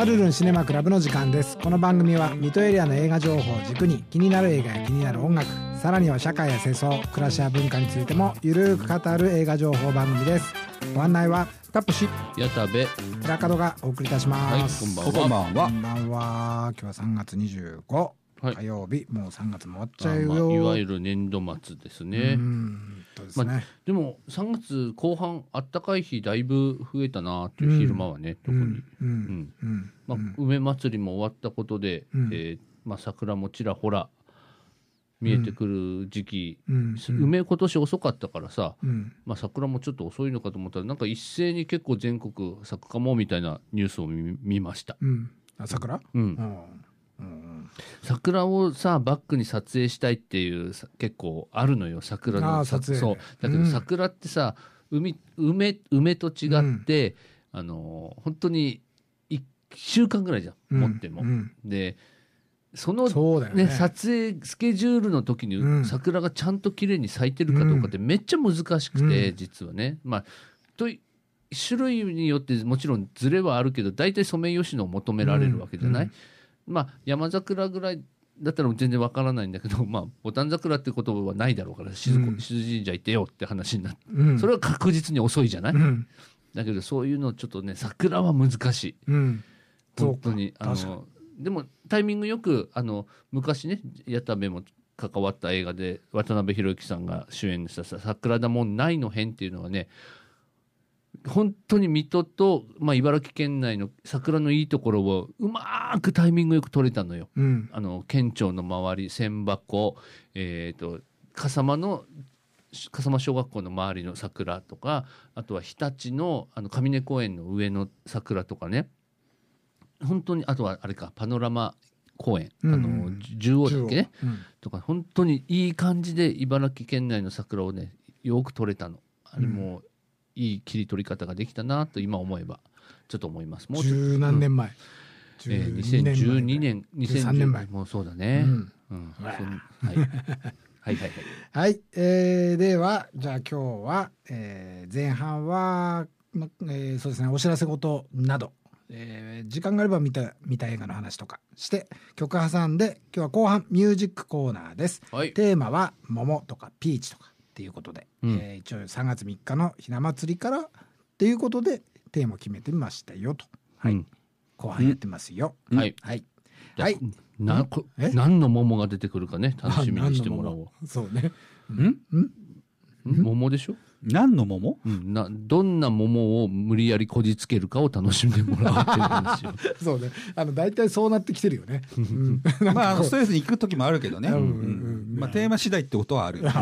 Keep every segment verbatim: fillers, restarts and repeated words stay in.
パルルンシネマクラブの時間です。この番組は水戸エリアの映画情報を軸に気になる映画や気になる音楽、さらには社会や世相、暮らしや文化についてもゆるく語る映画情報番組です。ご案内はタップシ矢田部平門がお送りいたします。 はい、こんばんは。 こんばんは。こんばんは。今日はさんがつにじゅうご、はい、火曜日。もうさんがつも終わっちゃうよ、 まあまあ、いわゆる年度末ですね。 うんですね、 まあ、でもさんがつこう半あったかい日だいぶ増えたなという、昼間はね、特に、うんうん、まあ、梅祭りも終わったことで、うん、えーまあ、桜もちらほら見えてくる時期、うんうん、梅今年遅かったからさ、うんまあ、桜もちょっと遅いのかと思ったらなんか一斉に結構全国咲くかもみたいなニュースを 見, 見ました、 うん、あ桜、うんうん、桜をさバックに撮影したいっていう結構あるのよ、桜の撮影。そうだけど桜ってさ、うん、梅, 梅と違って、うん、あの本当にいっしゅうかんぐらいじゃん、うん、持っても、うん、でそのね、ね、撮影スケジュールの時に桜がちゃんと綺麗に咲いてるかどうかってめっちゃ難しくて、うん、実はね、まあと種類によってもちろんズレはあるけど大体ソメイヨシノを求められるわけじゃない、うんうん、まあ山桜ぐらいだったら全然わからないんだけど、まあボタン桜って言葉はないだろうから静神社行ってよって話になって、うん、それは確実に遅いじゃない、うん、だけどそういうのちょっとね桜は難しい、うん、本当にあのでもタイミングよくあの昔ね矢田部も関わった映画で渡辺裕之さんが主演した桜田門内の変っていうのはね、本当に水戸と、まあ、茨城県内の桜のいいところをうまくタイミングよく撮れたのよ、うん、あの県庁の周り、千箱、えーと、笠間の笠間小学校の周りの桜とか、あとは日立のあの上根公園の上の桜とかね、本当にあとはあれかパノラマ公園、うん、あの十王だっけね、うん、とか本当にいい感じで茨城県内の桜をねよく撮れたの。あれもいい切り取り方ができたなと今思えばちょっと思います。 もう十何年前、 うん、えー、にせんじゅうにねんにせんじゅうさんねんまえもうそうだね、うんうん、はいはいはいはいはい、えー、ではじゃあ今日は、えー、前半は、まえー、そうですねお知らせ事など、えー、時間があれば見た、見た映画の話とかして曲挟んで、今日は後半ミュージックコーナーです、はい、テーマは桃とかピーチとかっていうことで、うんえー、一応さんがつみっかのひな祭りからっていうことでテーマを決めてみましたよと、はい、うん、後半やってますよ、 うん、はいはいはい、なこ何の桃が出てくるかね楽しみにしてもらおう。 そうね、 んん桃でしょ。 何の桃、 うん、などんな桃を無理やりこじつけるかを楽しんでもらうっていう話よそうね、あの大体そうなってきてるよね、うん、 まああのストレスに行く時もあるけどね、うんうんまあ、テーマ次第ってことはある、うん、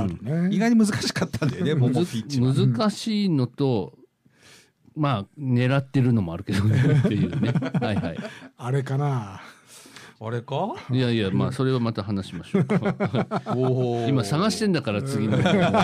意外に難しかったんだよね桃ピーチは。 難しいのとまあ狙ってるのもあるけどねっていうねはいはいあれかなあれかいやいや、まあそれはまた話しましょうお今探してんだから次の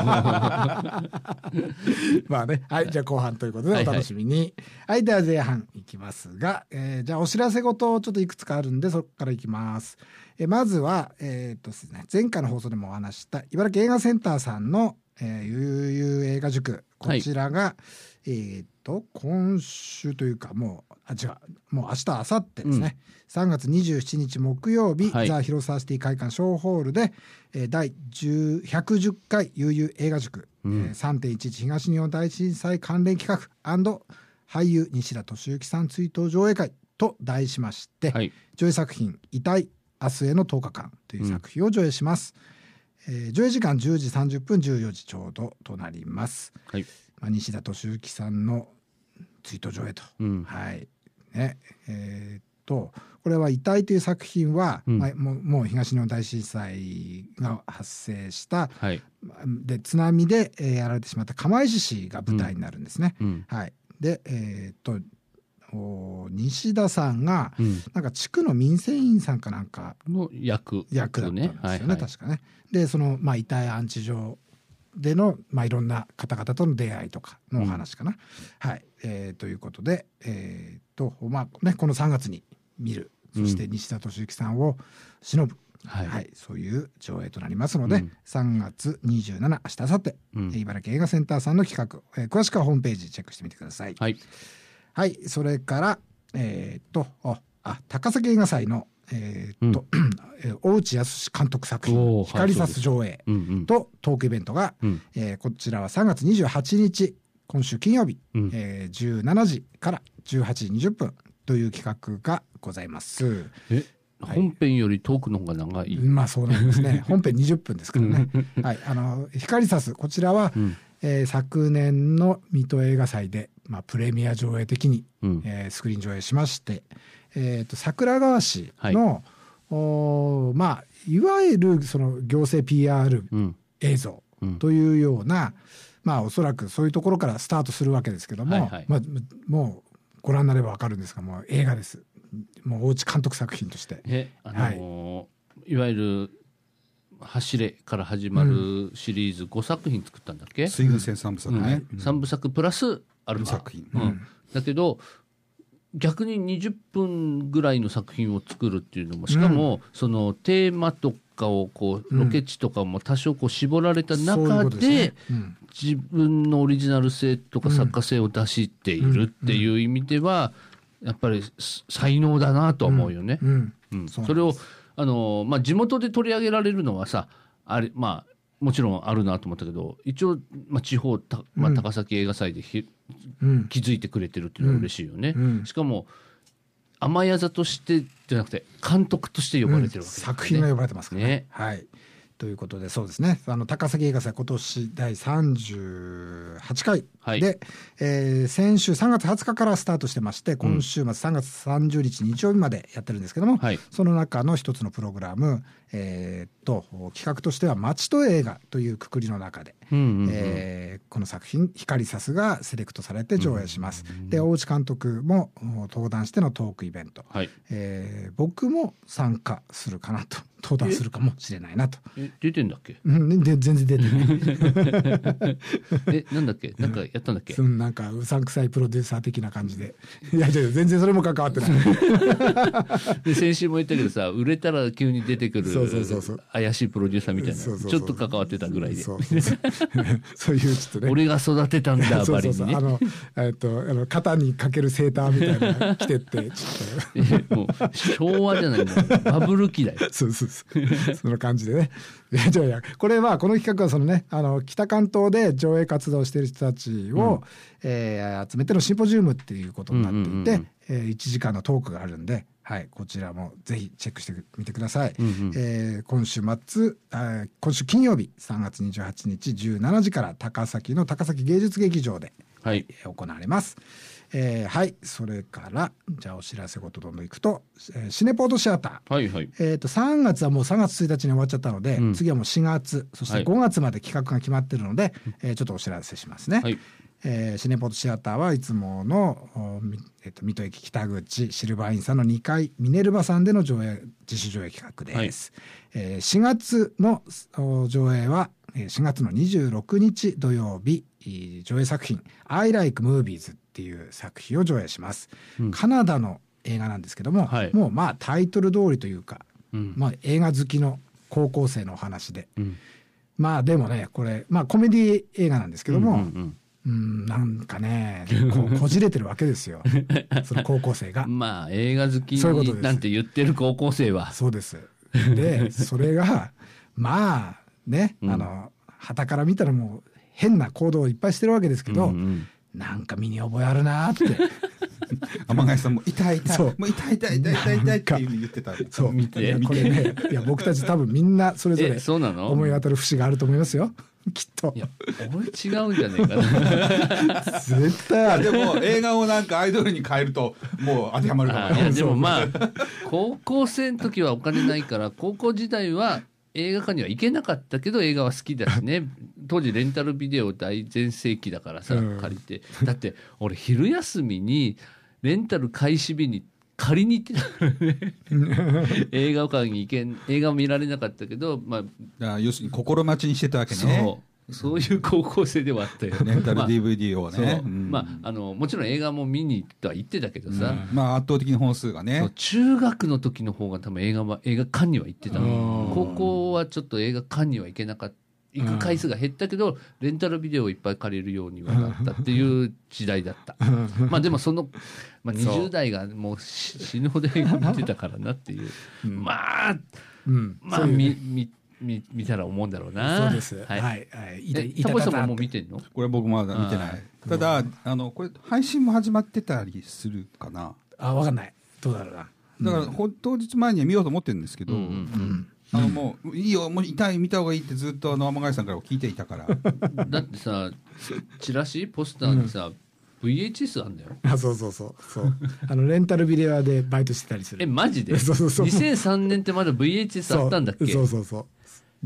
まあね、はいじゃあ後半ということでお楽しみに。はい、はいはい、では前半いきますが、えー、じゃあお知らせ事ちょっといくつかあるんでそこからいきます。えー、まずはえー、っとですね前回の放送でもお話した茨城映画センターさんの、えー、ゆうゆう映画塾、こちらが、はい、えー、っと今週というかもうあ違うもう明日明後日ですね、うん、さんがつにじゅうしちにち木曜日、はい、ザ・広沢シティ会館小ホールで、えー、第ひゃくじゅっかいゆうゆう映画塾、うんえー、さんてんいちいち 東日本大震災関連企画&俳優西田敏行さん追悼上映会と題しまして、はい、上映作品遺体明日へのとおかかんという作品を上映します。うんえー、上映時間じゅうじさんじゅっぷんじゅうよじちょうどとなります。はいまあ、西田敏行さんの追悼上映と、うんはいねえー、っとこれは遺体という作品は、うんまあ、も, うもう東日本大震災が発生した、はい、で津波で、えー、やられてしまった釜石市が舞台になるんですね。うんはい、で、えー、っと西田さんが、うん、なんか地区の民生委員さんかなんかの役役だったんですよね、はいはい、確かね。でその、まあ、遺体安置所での、まあ、いろんな方々との出会いとかのお話かな、うんはいえー、ということで、えーとまあね、このさんがつに見る、そして西田敏行さんを偲ぶ、うんはいはい、そういう上映となりますので、うん、さんがつにじゅうしちにち明日明後日、うん、茨城映画センターさんの企画、えー、詳しくはホームページチェックしてみてください。はい、はい、それからえー、とああ高崎映画祭の、えーっとうん、大内康監督作品「光さす上映」とトークイベントが、うんえー、こちらはさんがつにじゅうはちにち今週金曜日、うんえー、じゅうしちじからじゅうはちじにじゅっぷんという企画がございます。 え本編よりトークの方が長い、 まあそうなんですね。本編にじゅっぷんですからね。はい、あの光さすこちらは、うんえー、昨年の水戸映画祭で、まあ、プレミア上映的に、うんえー、スクリーン上映しまして、えー、と桜川市の、はいおまあ、いわゆるその行政 ピーアール 映像というような、うんまあ、おそらくそういうところからスタートするわけですけども、はいはいまあ、もうご覧になれば分かるんですがもう映画です。もう大内監督作品として、 え、あのーはい、いわゆる走れから始まるシリーズごさく品作ったんだっけ、 水軍戦さんぶさくね、 うん、さんぶさくプラスアルファ作品、 うんうん、だけど逆ににじゅっぷんぐらいの作品を作るっていうのもしかも、うん、そのテーマとかをこうロケ地とかも多少こう絞られた中で自分のオリジナル性とか作家性を出しているっていう意味ではやっぱり才能だなとは思うよね。うんうん、それをあの、まあ、地元で取り上げられるのはさあれ、まあ、もちろんあるなと思ったけど一応、まあ、地方た、まあ、高崎映画祭でひ、うん、気づいてくれてるっていうのは嬉しいよね。うんうん、しかも雨やざとしてじゃなくて監督として呼ばれてるわけですね、 うん、作品が呼ばれてますからね。ねはいということでそうですねあの高崎映画祭今年だいさんじゅうはちかいで、はいえー、先週さんがつはつかからスタートしてまして今週末さんがつさんじゅうにち日曜日までやってるんですけども、はい、その中の一つのプログラム、えー、と企画としては街と映画というくくりの中で、うんうんうんえー、この作品光さすがセレクトされて上映します、うんうん、で大内監督も登壇してのトークイベント、はいえー、僕も参加するかなと登壇するかもしれないなと。 え出てんだっけ、 うん、で全然出てないえなんだっけなんかやったんだっけ、 うん、なんかうさんくさいプロデューサー的な感じでいや全然それも関わってないで先週も言ったけどさ売れたら急に出てくるそうそうそうそう怪しいプロデューサーみたいなそうそうそうちょっと関わってたぐらいでそうそうそうそういうちょっとね俺が育てたんだばりにねあの、えっと、あの肩にかけるセーターみたいな着てってちょっともう昭和じゃないんだバブル期だよそうそうそうその感じでねいやいやこれはこの企画はそのねあの北関東で上映活動している人たちを、うんえー、集めてのシンポジウムっていうことになっていて、うんうんうんえー、いちじかんのトークがあるんで、はい、こちらもぜひチェックしてみてください、うんうんえー、今週末あ今週金曜日さんがつにじゅうはちにちじゅうしちじから高崎の高崎芸術劇場で、はいえー、行われます、えー、はいそれからじゃあお知らせごとどんどんいくと、えー、シネポートシアター、はいはいえー、とさんがつはもうさんがつついたちに終わっちゃったので、うん、次はもうしがつそしてごがつまで企画が決まってるので、はいえー、ちょっとお知らせしますね、はいえー、シネポートシアターはいつもの、えー、と水戸駅北口シルバーインさんのにかいミネルヴァさんでの上映自主上映企画です、はいえー、しがつの上映はしがつのにじゅうろくにち土曜日上映作品 I Like Movies っていう作品を上映します、うん、カナダの映画なんですけども、はい、もうまあタイトル通りというか、うんまあ、映画好きの高校生のお話で、うん、まあでもねこれ、まあ、コメディ映画なんですけども、うんうんうんうん、なんかね こ, こじれてるわけですよその高校生がまあ映画好きになんて言ってる高校生はそうですでそれがまあね、うん、あの傍から見たらもう変な行動をいっぱいしてるわけですけど、うんうん、なんか身に覚えあるなって天貝さんも痛い痛いもう痛い痛い痛い痛い痛いっていうふうに言ってたそう見てこれねいや僕たち多分みんなそれぞれ思い当たる節があると思いますよきっといや俺違うんじゃねえかな絶対あるでも映画をなんかアイドルに変えるともう当てはまるかもいやでもまあ高校生の時はお金ないから高校時代は映画館には行けなかったけど映画は好きだしね当時レンタルビデオ大全盛期だからさ、うん、借りてだって俺昼休みにレンタル開始日に借りに行ってたからね映画館に行けん映画を見られなかったけど、まあ、あ要するに心待ちにしてたわけねそうそういう高校生ではあったよレンタル ディーブイディー をね、 まあうんまあ、あのもちろん映画も見に行っては行ってたけどさ、 うんまあ、圧倒的に本数がね中学の時の方が多分映画は映画館には行ってた高校はちょっと映画館には行けなかった行く回数が減ったけど、うん、レンタルビデオをいっぱい借りるようにはなったっていう時代だったまあでもその、まあ、にじゅう代がもう死ぬほど映画見てたからなっていう、うん、まあ、うん、まあみみ見, 見たら思うんだろうな。 そうです。はい。はい。 タコさんももう見てんの？ これ僕まだ見てない。ただ、あのこれ配信も始まってたりするかな。 あ、わかんない。どうだろうな。 だから、うん、当日前には見ようと思ってるんですけど、うんうんうん、あのもういいよ、もう痛い見た方がいいってずっとあの天貝さんから聞いていたから。 だってさ、チラシポスターにさ。うんブイエイチエス あんだよ。 あ、そうそうそうそうあのレンタルビデオでバイトしてたりする。 えマジで？ そうそうそう。 にせんさんねんってまだ ブイエイチエス あったんだっけ？ そうそうそう、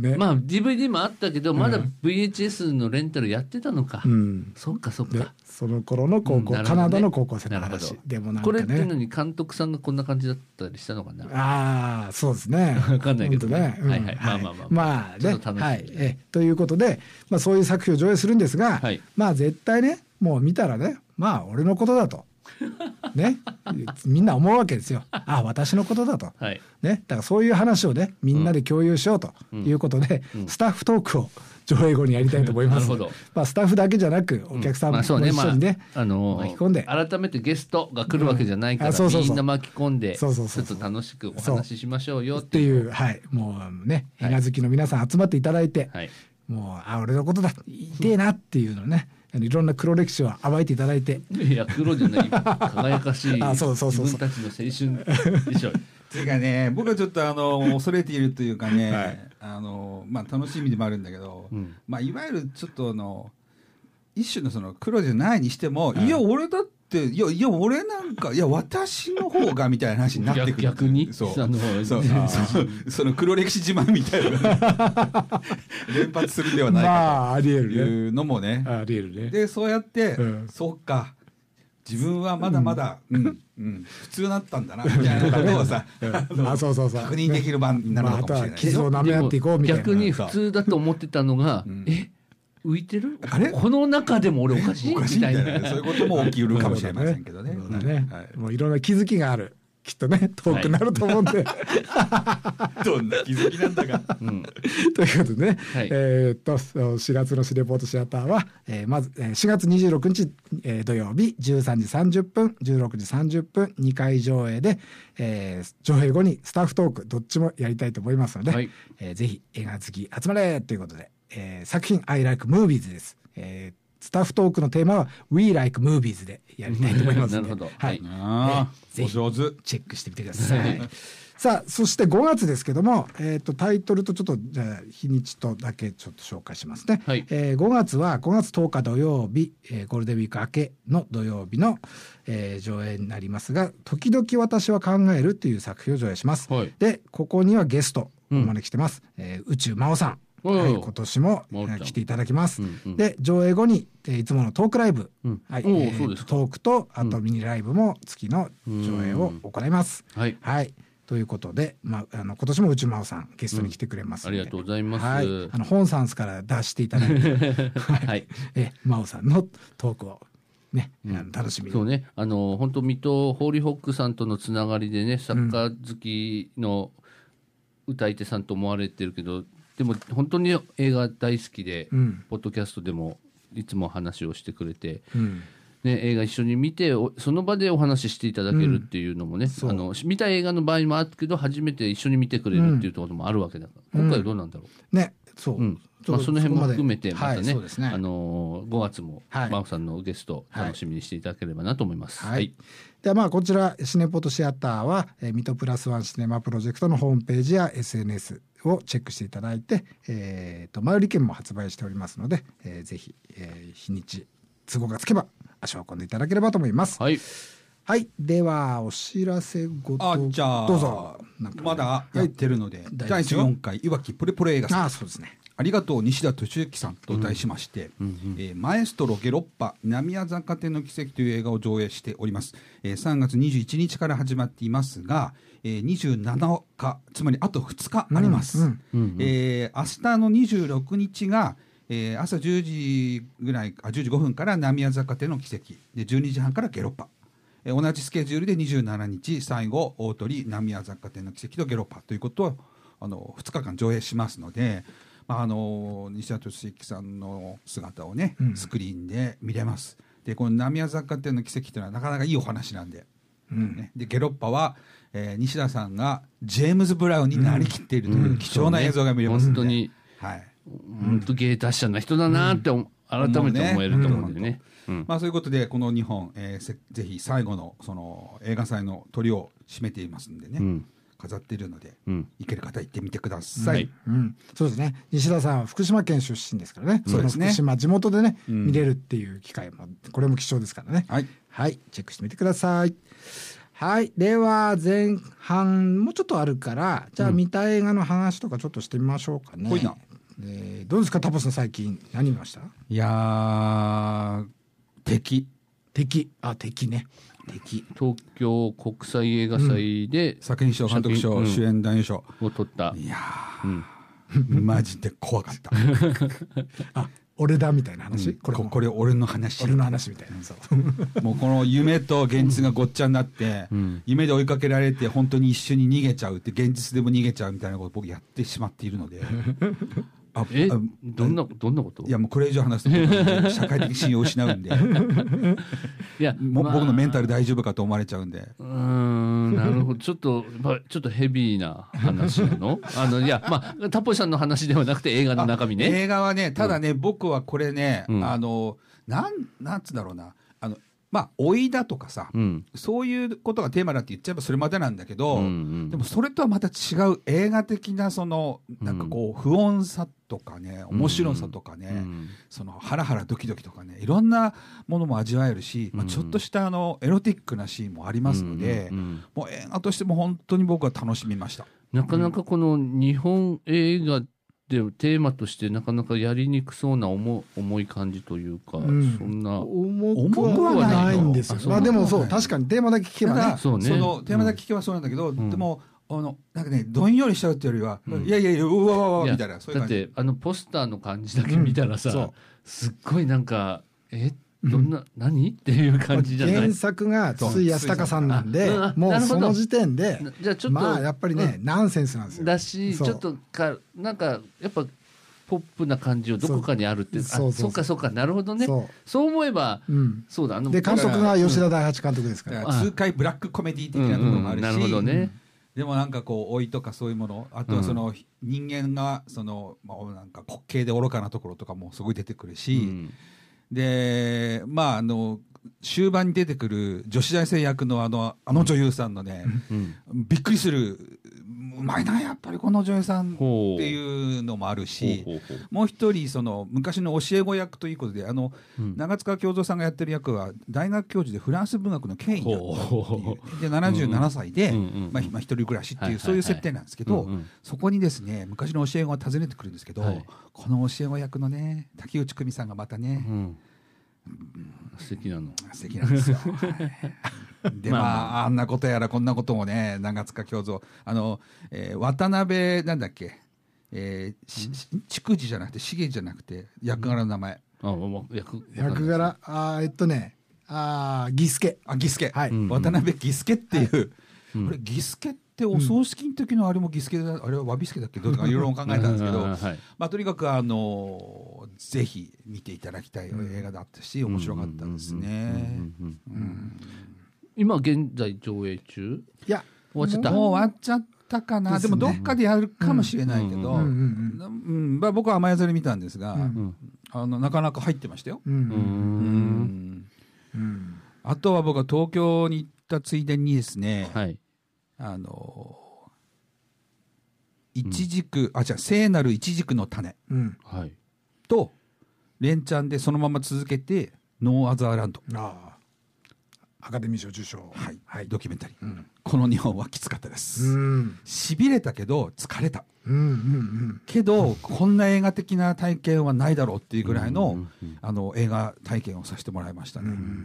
ね、 まあ ディーブイディー もあったけどまだ ブイエイチエス のレンタルやってたのか。うん、そっかそっか。 その頃の高校、うんね、カナダの高校生の話でもなんか、ね、 これっていうのに監督さんがこんな感じだったりしたのかな。 ああそうですね。 分かんないけどね。 ね、はいはい、まあまあまあまあね、はい、えということで、まあ、そういう作品を上映するんですが、はい、まあ絶対ねもう見たらねまあ俺のことだとねみんな思うわけですよ。あ私のことだと、はい、ね、だからそういう話をねみんなで共有しようということで、うんうん、スタッフトークを上映後にやりたいと思います。なるほど。まあスタッフだけじゃなくお客さんも一緒にね、うんまあねまああのー、巻き込んで改めてゲストが来るわけじゃないから、うん、そうそうそうみんな巻き込んでちょっと楽しくお話ししましょうよっていう、 はいもうね映画好きの皆さん集まっていただいて、はい、もうあ俺のことだ言いてえなっていうのねいろんな黒歴史を暴いていただいて。 いや黒じゃない輝かしいあそうそうそうそう自分たちの青春でしょ。 ていうかね僕はちょっとあの恐れているというかね、はい、あのまあ楽しみでもあるんだけど、うんまあ、いわゆるちょっとあの一種のその黒じゃないにしても、はい、いや俺だっていやいや俺なんかいや私の方がみたいな話になってくる。 逆にそうそうそうその黒歴史自慢みたいな連発するんではないかというのもね、まあ、ありえるね。でそうやって、うん、そうか自分はまだまだ、うんうんうん、普通だったんだなみたいなことをさ、うん、あそうそうそう確認できる場になるのかもしれない、ね。 傷を舐め合っていこうみたいな。 逆に普通だと思ってたのが、うん、え浮いてるあれこの中でも俺おかしいみたいな、 ね、そういうことも起きるかもしれませんけどね。そうだね、 はい、もういろんな気づきがあるきっとねトークになると思うんで、 はい、どんな気づきなんだか、うん、 ということでね、はい、えー、っとしがつのシレポートシアターは、えー、まずしがつにじゅうろくにち、えー、土曜日じゅうさんじさんじゅっぷんじゅうろくじさんじゅっぷんにかい上映で、えー、上映後にスタッフトークどっちもやりたいと思いますので、はい、えー、ぜひ映画好き集まれということで、えー、作品 I like movies です。えースタッフトークのテーマは We like movies でやりたいと思いますので、なるほど、はい、 あぜひチェックしてみてください。さあそしてごがつですけども、えー、とタイトルとちょっとじゃあ日にちとだけちょっと紹介しますね。はい、えー、ごがつはごがつとおか土曜日、えー、ゴールデンウィーク明けの土曜日の、えー、上映になりますが「時々私は考える」という作品を上映します。はい、でここにはゲストお招きしてます、うんえー、宇宙真央さん。はい、今年も来ていただきます、うんうん、で上映後に、えー、いつものトークライブ、うんはいえー、トークとあとミニライブも月の上映を行います、うんはい、はい、ということで、まあ、あの今年も宇宙真央さんゲストに来てくれますので、 うん、ありがとうございます、 はい、あの本サンスから出していただいて、はい、え真央さんのトークをね、うん、楽しみに。 そうね、あの本当水戸ホーリーホックさんとのつながりでねサッカー好きの歌い手さんと思われてるけど、でも本当に映画大好きで、うん、ポッドキャストでもいつも話をしてくれて、うんね、映画一緒に見てその場でお話ししていただけるっていうのもね、うん、あの見た映画の場合もあるけど初めて一緒に見てくれるっていうところもあるわけだから、うん、今回はどうなんだろう、 ねそう、うんまあ、その辺も含めてまたね、はいねあのー、ごがつも真央さんのゲスト楽しみにしていただければなと思います。 はい、はいではまあこちらシネポートシアターは、えー、ミトプラスワンシネマプロジェクトのホームページや エスエヌエス をチェックしていただいて、えー、と前売り券も発売しておりますので、えー、ぜひ、えー、日にち都合がつけば足を運んでいただければと思います。はい、はい、ではお知らせごとあじゃあどうぞ。まだやってるのでだいじゅうよんかいいわきプレプレ映画祭あそうですねありがとう西田敏行さんと題しまして、うんうんうんえー、マエストロゲロッパ南谷雑貨店の奇跡という映画を上映しております、えー、さんがつにじゅういちにちから始まっていますが、えー、にじゅうなのかつまりあとふつかあります、うんうんうんえー、明日のにじゅうろくにちが、えー、朝じゅうじぐらいあじゅうじごふんから南谷雑貨店の奇跡でじゅうにじはんからゲロッパ、えー、同じスケジュールでにじゅうしちにち最後大鳥南谷雑貨店の奇跡とゲロッパということをあのふつかかん上映しますのでまあ、あの西田敏行さんの姿をね、うん、スクリーンで見れます。でこの浪速雑貨店の奇跡というのはなかなかいいお話なんで、うんね、でゲロッパは、えー、西田さんがジェームズ・ブラウンになりきっているという貴重な映像が見れますので、 うんうんね、本当に、はい、本当芸達者な人だなって、うん、改めて思えると思うんだよね。 まあ、そういうことでこのにほん、えー、ぜひ最後のその映画祭の鳥を締めていますんでね、うん、飾っているので、うん、行ける方行ってみてください、はいうん、そうですね。西田さんは福島県出身ですからね、そうですね、福島地元でね、うん、見れるっていう機会もこれも貴重ですからね、はい、はい、チェックしてみてください。はい、では前半もうちょっとあるからじゃあ見た映画の話とかちょっとしてみましょうかね、うん、えー、どうですかタポさん、最近何見ました？ いやー敵敵あ敵ね敵東京国際映画祭で、 うん、作品賞監督賞、うん、主演男優賞を取った。 いやー、うん、マジで怖かったあ俺だみたいな話、うん、 これこれ俺の話俺の話みたいなそうもうこの夢と現実がごっちゃになって、うん、夢で追いかけられて本当に一緒に逃げちゃうって現実でも逃げちゃうみたいなことを僕やってしまっているのであえどんなどんなこと？ いやもうこれ以上話すと社会的信用を失うんでいや、まあ、僕のメンタル大丈夫かと思われちゃうんで。 うーんなるほどちょっと、まあ、ちょっとヘビーな話なのあのいやまあタポさんの話ではなくて映画の中身ね。 映画はねただね、うん、僕はこれね、うん、あのなんなんつうんだろうなあのまあ老いだとかさ、うん、そういうことがテーマだって言っちゃえばそれまでなんだけど、うんうん、でもそれとはまた違う映画的なそのなんかこう不穏さとかね面白さとかね、うんうん、そのハラハラドキドキとかねいろんなものも味わえるし、うんうんまあ、ちょっとしたあのエロティックなシーンもありますので、うんうんうん、もう映画としても本当に僕は楽しみました。 なかなかこの日本映画でテーマとしてなかなかやりにくそうな 重, 重い感じというか、うん、そんな重くはないんですよ。まあでもそう確かにテーマだけ聞けばねそうねそのテーマだけ聞けばそうなんだけど、うん、でもあのなんかねどんよりしちゃうっていうよりは、うん、いやいやいやうわわわみたいなそういう感じ。 だってあのポスターの感じだけ見たらさ、うん、すっごいなんかえどんな、うん、何っていう感じじゃない。 原作が筒井康隆さんなんでもうその時点でじゃあちょっとまあやっぱりね、うん、ナンセンスなんですよ。 だしちょっとかなんかやっぱポップな感じをどこかにあるってそうあそうかそうかなるほどね。そう、そう思えば、うん、そうだあので監督が吉田大八監督ですから、 うん、痛快ブラックコメディ的なところもあるし、うんうん、なるほどね。でもなんかこう老いとかそういうものあとはその人間がその、まあ、なんか滑稽で愚かなところとかもすごい出てくるし、うん、でまああの終盤に出てくる女子大生役のあのあの女優さんのね、うん、びっくりするうまいなやっぱりこの女優さんっていうのもあるし、ほうほうほうもう一人その昔の教え子役ということであの、うん、長塚京三さんがやってる役は大学教授でフランス文学の権威だったっていうでななじゅうななさいで、うんうんまあ、まあ一人暮らしっていう、はいはいはい、そういう設定なんですけど、うんうん、そこにですね昔の教え子が訪ねてくるんですけど、はい、この教え子役のね竹内久美さんがまたね、うんうん、素敵なの素敵なんですよでまあ、まあ、あんなことやらこんなこともね長塚京三あの、えー、渡辺なんだっけ、えー、筑次じゃなくて重じゃなくて役柄の名前、 うん、あ役役柄あえっとねあ義助あ義助、はいうん、渡辺義助っていう、はい、これ義助ってお葬式の時のあれも義助だ、うん、あれはわび助だっけどうとかいろいろ考えたんですけど、はいまあ、とにかくあのぜひ見ていただきたい映画だったし面白かったですね。 今現在上映中？ いや終わっちゃった。 もう終わっちゃったかな。でもどっかでやるかもしれないけど、僕は雨宿り見たんですが、うん、あのなかなか入ってましたよ。うんうんうん、あとは僕は東京に行ったついでにですね、はい、あの一軸、うん、あじゃあ聖なる一軸の種、うん、と連チャンでそのまま続けてノーアザーランド。あアカデミー賞受賞、 はいはい、ドキュメンタリー、うん、このにほんはきつかったです。しびれたけど疲れた、うんうんうん、けどこんな映画的な体験はないだろうっていうぐらいの、うんうんうん、あの映画体験をさせてもらいましたね。うんうんうんうん、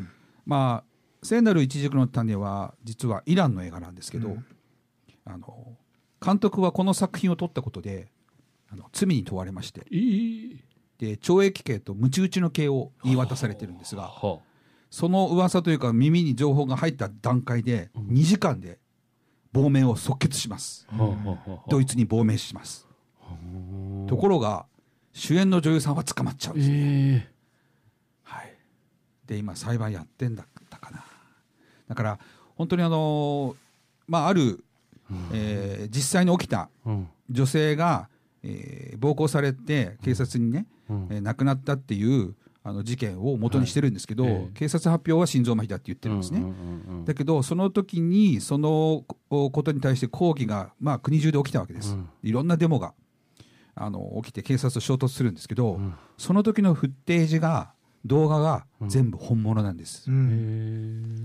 まあ聖なる一軸の種は実はイランの映画なんですけど、うん、あの監督はこの作品を撮ったことであの罪に問われまして、えー、で懲役刑と鞭打ちの刑を言い渡されてるんですが、はあはあその噂というか耳に情報が入った段階でにじかんで亡命を即決します、うん、ドイツに亡命します、 ところが主演の女優さんは捕まっちゃうんですね、えーはい、で今裁判やってんだったかな。だから本当にあの、まあ、ある、えー、実際に起きた女性が、えー、暴行されて警察にね、うんえー、亡くなったっていうあの事件を元にしてるんですけど、はいえー、警察発表は心臓麻痺だって言ってるんですね、うんうんうんうん、だけどその時にそのことに対して抗議が、まあ、国中で起きたわけです、うん、いろんなデモがあの起きて警察と衝突するんですけど、うん、その時のフッテージが動画が全部本物なんです、うん、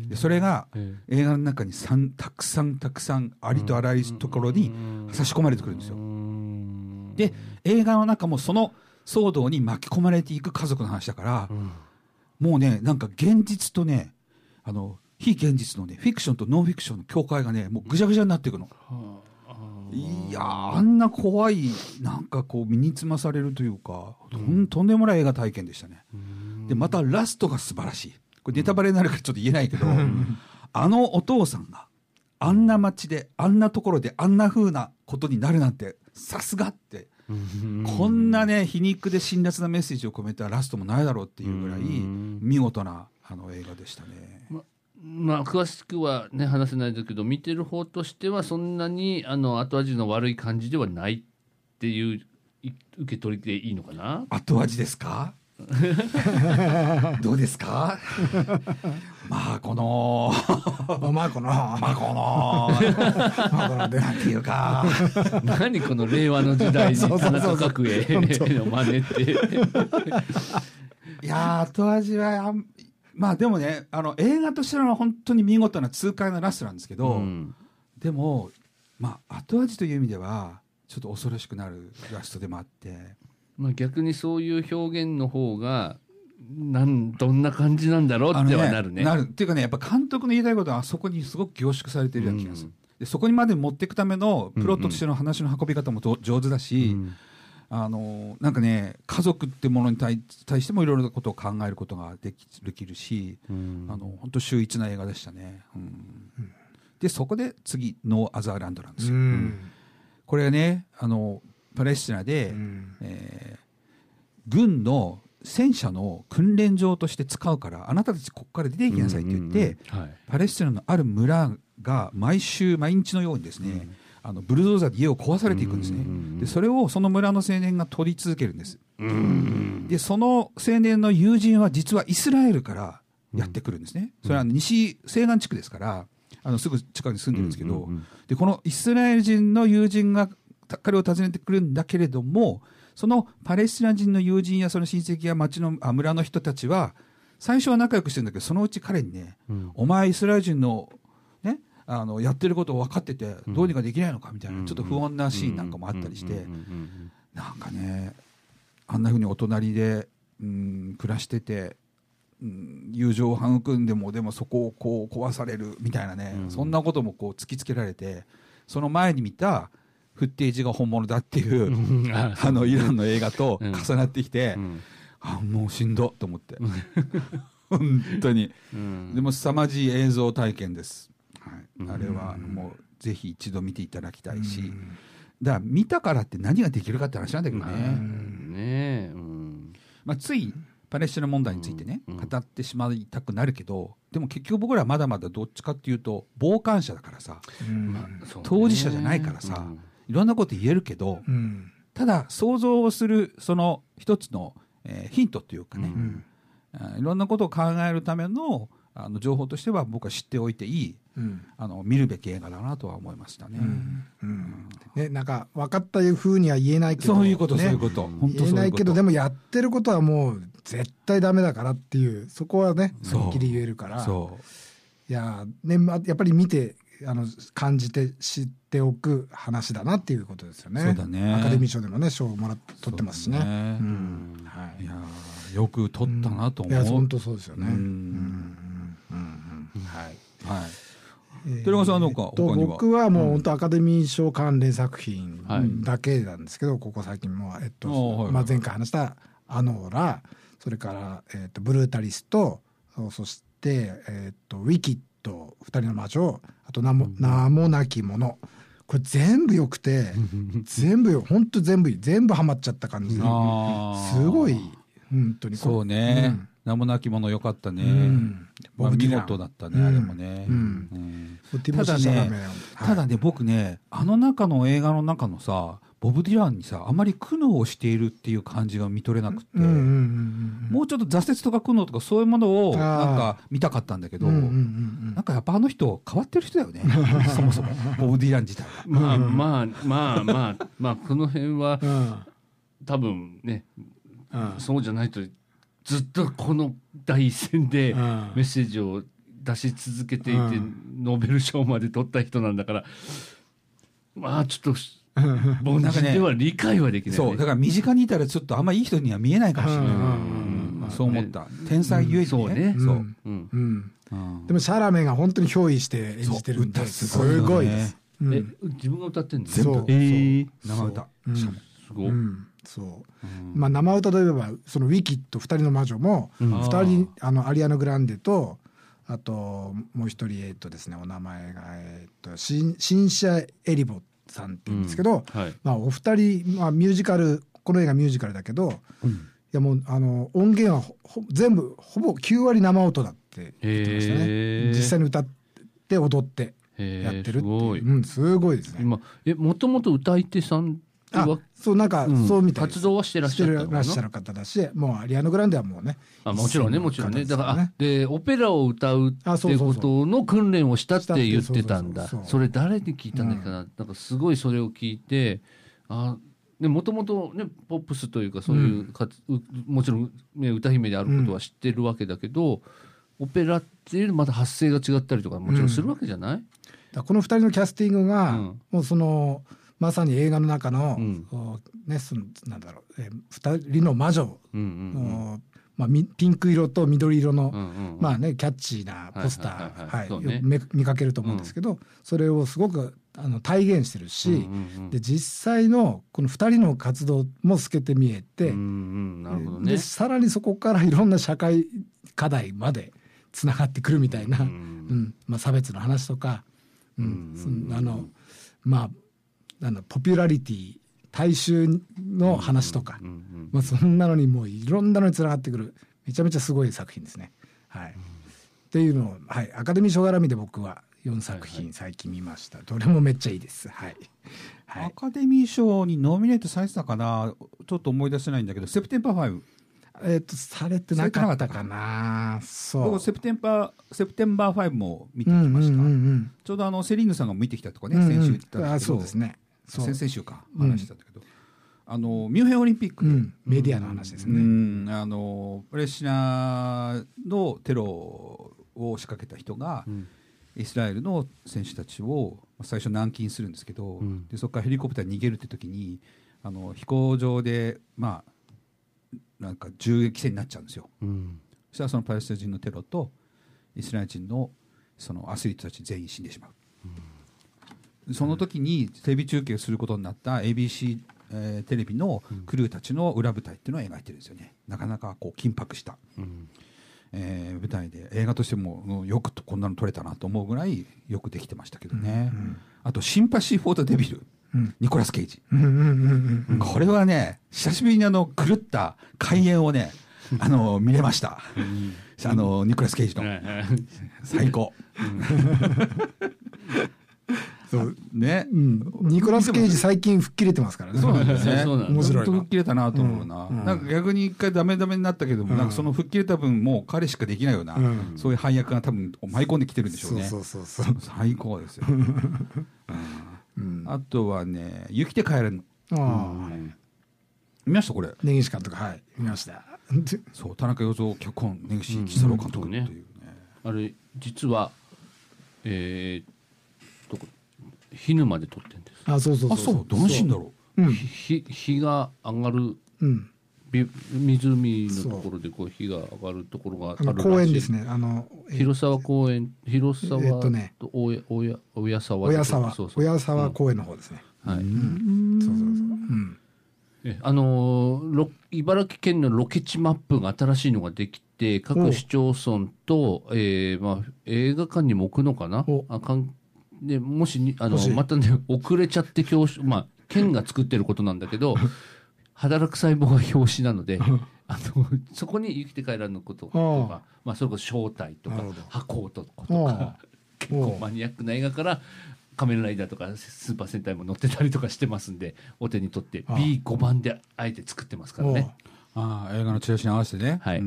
でそれが映画の中にさんたくさんたくさんありとあらゆるところに差し込まれてくるんですよ。で映画の中もその騒動に巻き込まれていく家族の話だから、うん、もうねなんか現実とねあの非現実のねフィクションとノンフィクションの境界がねもうぐちゃぐちゃになっていくの、うん、いやあんな怖いなんかこう身につまされるというか、うん、とんでもない映画体験でしたね、うん、でまたラストが素晴らしい。これネタバレになるからちょっと言えないけど、うん、あのお父さんがあんな街であんなところであんな風なことになるなんてさすがってこんなね皮肉で辛辣なメッセージを込めたラストもないだろうっていうぐらい見事なあの映画でしたね。 ままあ、詳しくは、ね、話せないんだけど見てる方としてはそんなにあの後味の悪い感じではないっていう受け取りでいいのかな。 後味ですかどうですかまあこのまあこのまあこのまあこのでなんていうか何この令和の時代に田中角栄の真似っていや後味はまあでもねあの映画としては本当に見事な痛快なラストなんですけど、うん、でもまあ後味という意味ではちょっと恐ろしくなるラストでもあって、 まあ、逆にそういう表現の方がなんどんな感じなんだろうってはなるね。 なるっていうかねやっぱ監督の言いたいことはそこにすごく凝縮されているような気がする、うん、でそこにまで持っていくためのプロットとしての話の運び方も上手だし、うん、あのなんかね家族ってものに 対, 対してもいろいろなことを考えることがで き, できるし、うん、あの本当秀逸な映画でしたね、うんうん、でそこで次ノーアザーランドなんですよ、うん、これはねあのパレスチナで、うんえー、軍の戦車の訓練場として使うからあなたたちここから出ていきなさいって言って、うんうんうんはい、パレスチナのある村が毎週毎日のようにですね、うん、あのブルドーザーで家を壊されていくんですね、うんうんうん、でそれをその村の青年が取り続けるんです、うんうん、でその青年の友人は実はイスラエルからやってくるんですね、うん、それは西西岸地区ですからあのすぐ近くに住んでるんですけど、うんうんうん、でこのイスラエル人の友人が彼を訪ねてくるんだけれどもそのパレスチナ人の友人やその親戚や町のあ村の人たちは最初は仲良くしてるんだけどそのうち彼にね、うん、お前イスラエル人のねあのやってることを分かっててどうにかできないのかみたいなちょっと不穏なシーンなんかもあったりしてなんかねあんな風にお隣で、うん、暮らしてて、うん、友情を育んでもでもそこをこう壊されるみたいなね、うん、そんなこともこう突きつけられてその前に見たフッテージが本物だっていうあのイランの映画と重なってきて、うん、あもうしんどと思って本当に、うん、でも凄まじい映像体験です、はい、あれはもうぜひ一度見ていただきたいし、うん、だから見たからって何ができるかって話なんだけどね、うんねうんまあ、ついパレスチナ問題についてね、うん、語ってしまいたくなるけどでも結局僕らはまだまだどっちかっていうと傍観者だからさ、うんまあね、当事者じゃないからさ、うんいろんなこと言えるけど、うん、ただ想像をするその一つの、えー、ヒントというかね、うんうん、いろんなことを考えるための、あの情報としては僕は知っておいていい、うん、あの見るべき映画だなとは思いましたね。うんうんねなんか分かったいうふうには言えないけどそういうこと、ね、そういうこと本当そういうこと言えないけどでもやってることはもう絶対ダメだからっていうそこはねはっきり言えるからそういや、ね、やっぱり見てあの感じて知っておく話だなっていうことですよね。 そうだね。 アカデミー賞でもね賞をもらっ取ってますしね。ねうんはい、いやよく取ったなと思う。 うん、いや本当そうですよね。うんうんうんうん、はいはい。寺川さんどうか、 えー、他には僕はもう本当アカデミー賞関連作品だけなんですけど、うん、ここ最近もえっと、はいまあ、前回話したアノーラそれから、えっと、ブルータリストそして、えっと、ウィキッドふたりの魔女あと名も、うん、名もなきものこれ全部良くて全部よ本当全部いい全部ハマっちゃった感じ。すごい本当にそうね、うん、名もなきもの良かったね、うんまあ、見事だったね、うん、あれもね、うんうん、ただね、はい、ただね僕ねあの中の映画の中のさボブ・ディランにさあまり苦悩をしているっていう感じが見とれなくて、うんうんうんうん、もうちょっと挫折とか苦悩とかそういうものをなんか見たかったんだけど、うんうんうん、なんかやっぱあの人変わってる人だよねそもそもボブ・ディラン自体がまあまあまあまあまあこの辺は、うん、多分ね、うん、そうじゃないとずっとこの第一線でメッセージを出し続けていて、うん、ノーベル賞まで取った人なんだからまあちょっと凡人では理解はできない、ね、 そうだから身近にいたらちょっとあんまりいい人には見えないかもしれない、うんうん、そう思った、天才ゆえにね、 そうね、そう、うんうんうん、でもシャラメが本当に憑依して演じてるんですすごいです、 うん、え自分が歌ってんの全部、 えー、 生歌、 うん、 すごい、うんそう、うんまあ、生歌といえばそのウィキッドふたりの魔女もふたり、うん、あのアリアナ・グランデとあともう一人えっとですねお名前がえっとシンシンシャ・エリボさんって言うんですけど、うんはいまあ、お二人、まあ、ミュージカルこの映画ミュージカルだけど、うん、いやもうあの音源はほ全部ほぼきゅうわり生音だって言ってましたね。実際に歌って踊ってやってるっていう、すごい、うん、すごいですね。 今えもともと歌い手さんあそうなんか、うん、そうみたいです。 活動はしてらっしゃったのかな。 してらっしゃる方だしもうアリアナ・グランデはもうねあもちろんねもちろんねだからあでオペラを歌うっていうことの訓練をしたって言ってたんだ。それ誰に聞いたんだっけな、うん、なんかすごいそれを聞いてあでもともとねポップスというかそういうか、うん、もちろん、ね、歌姫であることは知ってるわけだけど、うん、オペラっていうまた発声が違ったりとかもちろんするわけじゃない、うん、 だこのふたりのキャスティングが、うん、もうそのまさに映画の中の、うんね、そのなんだろう、えー、ふたりの魔女の、うんうんうんまあ、ピンク色と緑色の、うんうんうんまあね、キャッチーなポスター見かけると思うんですけど、うん、それをすごくあの体現してるし、うんうんうん、で実際のこのふたりの活動も透けて見えて、うんうんなるほどね、でさらにそこからいろんな社会課題までつながってくるみたいな、うんうんまあ、差別の話とか、うんうんうん、あのまああのポピュラリティ大衆の話とか、うんうんうんまあ、そんなのにもういろんなのにつながってくるめちゃめちゃすごい作品ですね。はい、うん、っていうのを、はい、アカデミー賞絡みで僕はよんさく品最近見ました、はいはい、どれもめっちゃいいです、はいはい、 アカデミー賞にノミネートされてたかなちょっと思い出せないんだけどセプテンバーファイブえー、とされてなかったかな。そう僕セプテンバーセプテンバーファイブも見てきました、うんうんうんうん、ちょうどあのセリーヌさんが見てきたとかね、うんうん、先週言ったんだけどあそうですね先々週か話したんだけど、うん、あのミュンヘンオリンピックで、うん、 メディアの話ですね、うん、あのパレスチナのテロを仕掛けた人が、うん、イスラエルの選手たちを最初軟禁するんですけど、うん、でそこからヘリコプターに逃げるって時にあの飛行場でまあなんか銃撃戦になっちゃうんですよ、うん、そしたらそのパレスチナ人のテロとイスラエル人のそのアスリートたち全員死んでしまう、うん、その時にテレビ中継をすることになった エービーシー、えー、テレビのクルーたちの裏舞台っていうのを描いてるんですよね。なかなかこう緊迫した、うんえー、舞台で映画としてもよくこんなの撮れたなと思うぐらいよくできてましたけどね、うんうん、あとシンパシー・フォー・ザ・デビル、うん、ニコラス・ケイジ、うんうんうんうん、これはね久しぶりにあの狂った開演をねあの見れました、うん、あのニコラス・ケイジの、うん、最高、うんそうね、うん、ニコラス・ケイジ最近吹っ切れてますからね。 そうなんですね。 面白い。 吹っ切れたなと思うな、うんうん。なんか逆に一回ダメダメになったけども、うん、なんかその吹っ切れた分もう彼しかできないような、うん、そういう配役が多分舞い込んできてるんでしょうね。 そうそうそうそう。 最高ですよ。うん、あとはね、雪で帰れんの。あうん、見ましたこれ。 根岸監督はい見ました。 そう田中洋三脚本根岸喜太郎監督っていうね。うんねあれ実はえー、どこ日沼で撮ってるんです。 あ、そうそうそう。 あ、そうどのシーンだろう。うん、日日が上がる、うん、湖のところでこう日が上がるところがあるらしい。 公園ですね。あの広沢公園、広沢と大谷親沢、 親沢、親沢公園の方ですね。はい。うん、そうそうそう。うん。 えあのー、茨城県のロケ地マップが新しいのができて各市町村と、えーまあ、映画館にも置くのかなあかんでもしあのまたね遅れちゃって表紙、まあ県が作ってることなんだけど働く細胞が表紙なのであのそこに生きて帰らぬこととか、まあ、それこそ正体とか箱とか結構マニアックな映画から仮面ライダーとかスーパー戦隊も載ってたりとかしてますんで、お手に取って ビーご 番であえて作ってますからね。 ああ映画のチラシに合わせてね、 はい、 うん、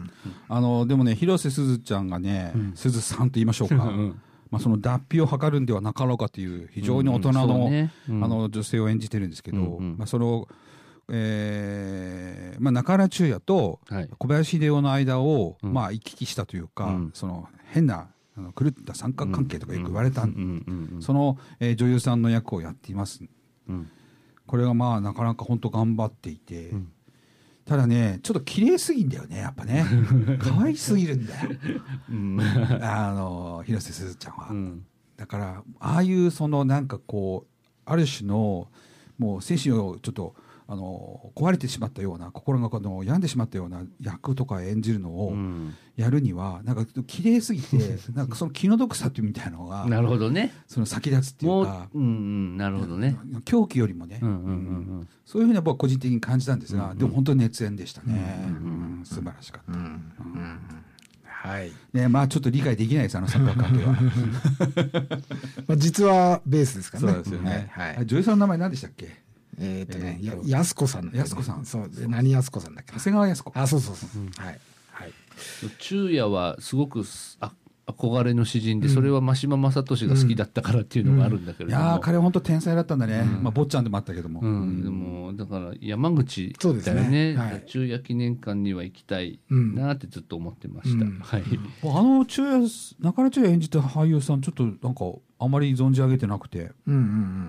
あのでもね広瀬すずちゃんがね、うん、すずさんと言いましょうか、うんまあ、その脱皮を図るんではなかろうかという非常に大人の、うんねうん、あの女性を演じてるんですけど、うんうんまあ、その、えーまあ、中原中也と小林秀夫の間を、はいまあ、行き来したというか、うん、その変なあの狂った三角関係とかよく言われた、うん、その、えー、女優さんの役をやっています、うん、これがまあなかなか本当頑張っていて、うん、ただねちょっと綺麗すぎんだよねやっぱね可愛すぎるんだよ、うん、あの広瀬すずちゃんは、うん、だからああいうそのなんかこうある種のもう精神をちょっとあの壊れてしまったような心がの病んでしまったような役とか演じるのをやるには、うん、なんか綺麗すぎてなんかその気の毒さみたいなのがなるほどねその先立つっていうかうんうん、なるほどね狂気よりもね、うんうんうんうん、そういうふうに僕は個人的に感じたんですが、うんうん、でも本当に熱演でしたね、うんうんうん、素晴らしかった、うんうんうんはいね、まあちょっと理解できないですあの三角関係はまあ実はベースですからね。 そうですよね、はいはい、女優さんの名前何でしたっけ。 えっとね、えー、やすこさん、 やすこさん、 そうで何やすこさんだっけ。 長谷川やすこ。 あ、そうそうそう。うん、はいはい。中也はすごくあ憧れの詩人で、うん、それは真島正俊が好きだったからっていうのがあるんだけれども、うんうん、 いや彼は本当天才だったんだね。うん、まあ坊ちゃんでもあったけども。 うんうん、でもだから山口だよね。ねはい、中也記念館には行きたいなってずっと思ってました。うん、はい。 あの中也中野中也演じた俳優さんちょっとなんかあまり存じ上げてなくて、うんうんうん、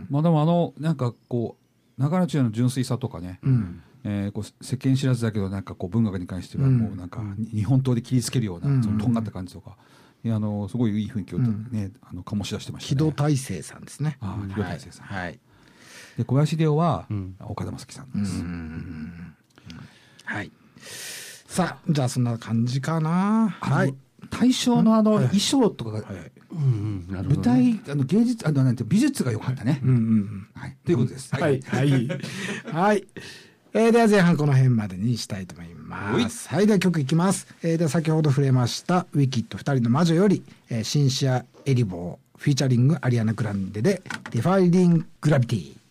まあでもあのなんかこう。中野中也の純粋さとかね、うんえー、こう世間知らずだけどなんかこう文学に関してはもうなんか日本刀で切りつけるような、うん、そのとんがった感じとか、うん、あのすごいいい雰囲気を、ねうん、あの醸し出してましたね。 木戸大聖さんですね。 ああ木戸大聖さん、はいはい、で小林秀夫は、うん、岡田将生さんです、うんうん、 はい。さあじゃあそんな感じかな。はい。 大正のあの衣装とかが、はいはいうんうん、舞台あの芸術あのなんて美術が良かったね、はいうんうんはい、ということです。 はいはいはい、はい、えー、では前半この辺までにしたいと思います。はい、では曲いきます。えー、では先ほど触れましたウィキッドふたりの魔女より、えー、シンシア・エリボーフィーチャリングアリアナ・グランデでディファイリング・グラビティ。